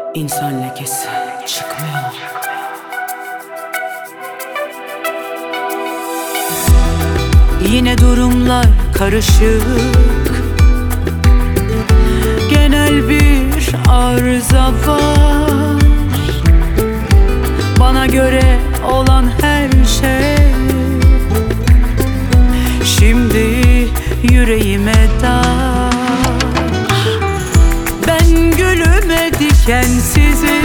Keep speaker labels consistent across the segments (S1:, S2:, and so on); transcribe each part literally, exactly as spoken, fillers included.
S1: İnsan lekesi çıkmıyor. Yine durumlar karışık, genel bir arıza var. Bana göre olan her şey şimdi yüreğime dar. Ben gülüme dikensizim,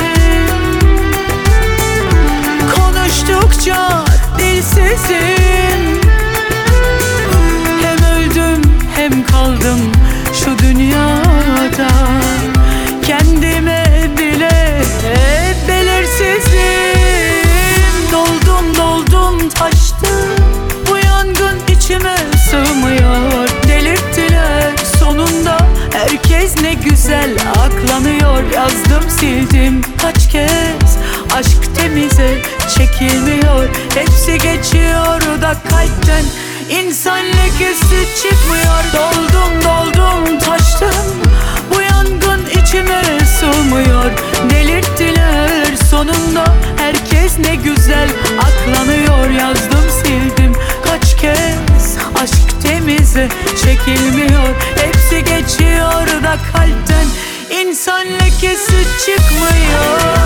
S1: konuştukça dilsizim. Hem öldüm hem kaldım şu dünyada, kendime bile belirsizim. Doldum doldum taştım, bu yangın içime sığmıyor. Delirttiler sonunda, herkes ne güzel aklanıyor. Yazdım sildim kaç kez, aşk temize çekilmiyor. Hepsi geçiyor da kalpten, İnsan lekesi çıkmıyor. Doldum doldum taştım, bu yangın içime sığmıyor. Delirttiler sonunda, herkes ne güzel aklanıyor. Yazdım sildim kaç kez, aşk temize çekilmiyor. Hepsi geçiyor da kalpten, İnsan lekesi çıkmıyor.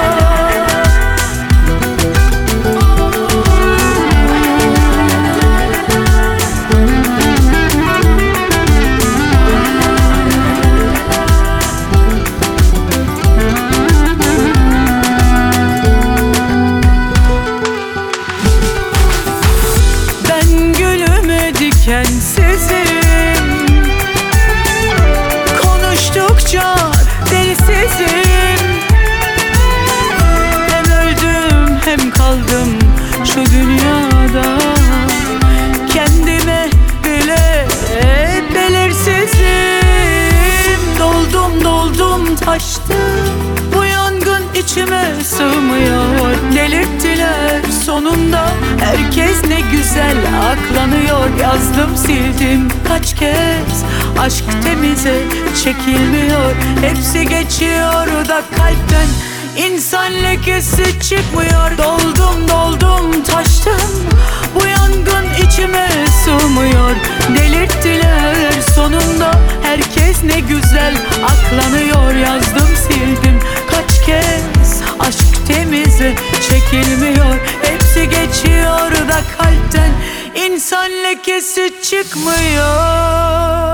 S1: Dikensizim, konuştukça delisizim. Hem öldüm hem kaldım şu dünyada, kendime bile belirsizim. Doldum doldum taştım, bu yangın içime sığmıyor. Delirttiler sonunda, herkes ne güzel aklanıyor. Yazdım sildim kaç kez, aşk temize çekilmiyor. Hepsi geçiyor da kalpten, İnsan lekesi çıkmıyor. Doldum doldum taştım, bu yangın içime sığmıyor. Delirttiler sonunda, herkes ne güzel aklanıyor. Yazdım sildim kaç kez, aşk temize çekilmiyor. Hepsi geçiyor da kalpten, İnsan lekesi çıkmıyor.